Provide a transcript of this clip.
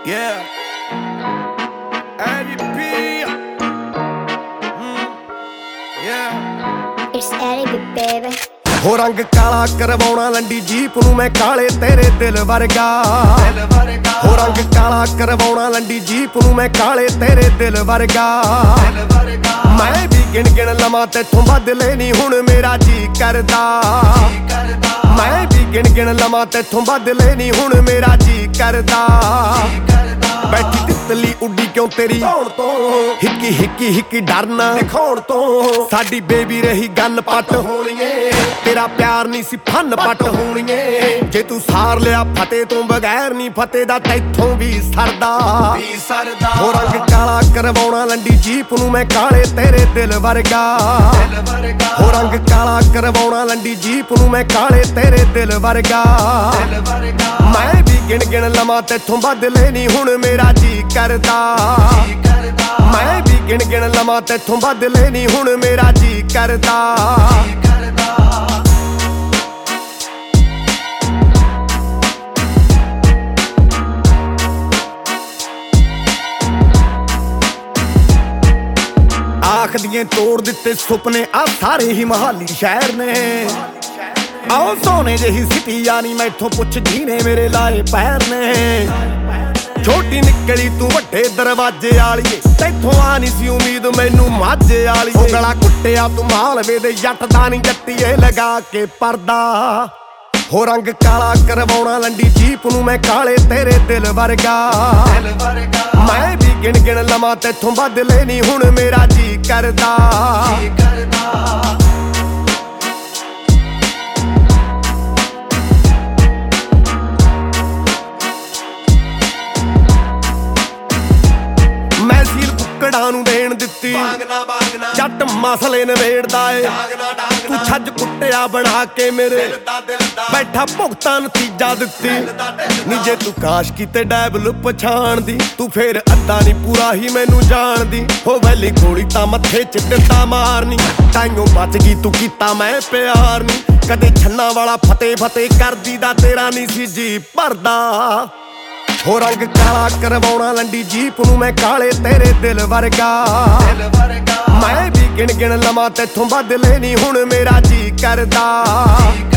Yeah. ADP. Yeah. It's Eddie, baby. ਹੋ ਰੰਗ ਕਾਲਾ ਕਰਵਾਉਣਾ ਲੰਡੀ ਜੀਪ ਨੂੰ ਮੈਂ ਕਾਲੇ ਤੇਰੇ ਦਿਲ ਵਰਗਾ ਹੋ ਰੰਗ ਕਾਲਾ ਕਰਵਾਉਣਾ ਲੰਡੀ ਜੀਪ ਨੂੰ ਮੈਂ ਕਾਲੇ ਤੇਰੇ ਦਿਲ ਵਰਗਾ ਮੈਂ ਵੀ ਗਿਣ ਲਵਾਂ ਤੇਥੋਂ ਬਦਲੇ ਨਹੀਂ ਹੁਣ ਮੇਰਾ ਜੀ ਕਰਦਾ ਮੈਂ ਵੀ ਗਿਣ ਲਵਾਂ ਤੇਥੋਂ ਬਦਲੇ ਨਹੀਂ ਹੁਣ ਮੇਰਾ ਜੀ ਕਰਦਾ ਬੈਠੀ ਤਿੱਤਲੀ ਉੱਡੀ ਕਿਉਂ ਤੇਰੀ ਹੋਣ ਤੋਂ ਹਿੱਕੀ ਡਰਨਾ ਦਿਖਾਉਣ ਤੋਂ ਸਾਡੀ ਬੇਬੀ ਰਹੀ ਗੱਲ ਪੱਟ ਹੋਣੀਏ ਤੇਰਾ ਪਿਆਰ ਨਹੀਂ ਸੀ ਫਨ ਪੱਟ ਹੋਣੀਏ ਜੇ ਤੂੰ ਸਾਰ ਲਿਆ ਫਤਿਹ ਤੋਂ ਬਗੈਰ ਨਹੀਂ ਫਤਿਹ ਦਾ ਤੈਥੋਂ ਵੀ ਸਰਦਾ ਹੋ ਰੰਗ ਕਾਲਾ ਕਰਵਾਉਣਾ ਲੰਡੀ ਜੀਪ ਨੂੰ ਮੈਂ ਕਾਲੇ ਤੇਰੇ ਦਿਲ ਵਰਗਾ ਹੋ ਰੰਗ ਕਾਲਾ ਕਰਵਾਉਣਾ ਲੰਡੀ ਜੀਪ ਨੂੰ ਮੈਂ ਕਾਲੇ ਤੇਰੇ ਦਿਲ ਵਰਗਾ ਮੈਂ ਵੀ ਗਿਣ ਲਵਾਂ ਤੇਥੋਂ ਬਦਲੇ ਨਹੀਂ ਹੁਣ ਮੇਰਾ ਜੀ ਕਰਦਾ ਮੈਂ ਵੀ ਗਿਣ ਲਵਾਂ ਤੇਥੋਂ ਬਦਲੇ ਨਹੀਂ ਹੁਣ ਮੇਰਾ ਜੀ ਕਰਦਾ ਆਖ ਦੀਆਂ ਤੋੜ ਦਿੱਤੇ ਸੁਪਨੇ ਆ ਸਾਰੇ ਹੀ ਮਹਾਲੀ ਸ਼ਹਿਰ ਨੇ ਆਓ ਸੋਨੇ ਜਿਹੀ ਸਿਟੀ ਯਾਨੀ ਮੈਥੋਂ ਪੁੱਛ ਜੀਨੇ ਮੇਰੇ ਲਾਏ ਪੈਰ ਨੇ ਛੋਟੀ ਨਿਕਲੀ ਤੂੰ ਵੱਡੇ ਦਰਵਾਜ਼ੇ ਵਾਲੀਏ ਤੈਥੋਂ ਆ ਨਹੀਂ ਸੀ ਉਮੀਦ ਮੈਨੂੰ ਮਾਝੇ ਵਾਲੀ ਉਹ ਗਲਾ ਕੁੱਟਿਆ ਤੂੰ ਮਾਲਵੇ ਦੇ ਜੱਟ ਦਾ ਨਹੀਂ ਜੱਟੀਏ ਲਗਾ ਕੇ ਪਰਦਾ ਹੋ ਰੰਗ ਕਾਲਾ ਕਰਵਾਉਣਾ ਲੰਡੀ ਜੀਪ ਨੂੰ ਮੈਂ ਕਾਲੇ ਤੇਰੇ ਦਿਲ ਵਰਗਾ ਮੈਂ ਵੀ ਗਿਣ ਲਵਾਂ ਤੇਥੋਂ ਬਦਲੇ ਨਹੀਂ ਹੁਣ ਮੇਰਾ ਜੀ ਕਰਦਾ ਕੁੱਕੜਾਂ ਨੂੰ ਦੇਣ ਦਿੱਤੀ ਜੱਟ ਮਸਲੇ ਨਵੇੜਦਾ ਏ ਤੂੰ ਛੱਜ ਕੁੱਟਿਆ ਬਣਾ ਕੇ ਮੇਰੇ ਬੈਠਾ ਭੁਗਤਾਂ ਨਤੀਜਾ ਦਿੱਤੀ ਨੀ ਜੇ ਤੂੰ ਕਾਸ਼ ਕੀਤੇ ਡੈਬਲ ਪਛਾਣਦੀ ਤੂੰ ਫੇਰ ਅੱਧਾ ਨਹੀਂ ਪੂਰਾ ਹੀ ਮੈਨੂੰ ਜਾਣਦੀ ਹੋ ਵੈਲੀ ਗੋਲੀ ਤਾਂ ਮੱਥੇ ਚ ਦਿੱਤਾ ਮਾਰਨੀ ਤਾਈਓ ਬਚ ਗਈ ਤੂੰ ਕੀਤਾ ਮੈਂ ਪਿਆਰ ਨਹੀਂ ਕਦੇ ਛੰਨਾ ਵਾਲਾ ਫਤਿਹ ਕਰਦੀ ਦਾ ਤੇਰਾ ਨਹੀਂ ਸੀ ਜੀ ਭਰਦਾ ਹੋ ਰੰਗ ਕਾਲਾ ਕਰਵਾਉਣਾ ਲੰਡੀ ਜੀਪ ਨੂੰ ਮੈਂ ਕਾਲੇ ਤੇਰੇ ਦਿਲ ਵਰਗਾ ਮੈਂ ਵੀ ਗਿਣ ਲਵਾਂ ਤੇਥੋਂ ਬਦਲੇ ਨਹੀਂ ਹੁਣ ਮੇਰਾ ਜੀ ਕਰਦਾ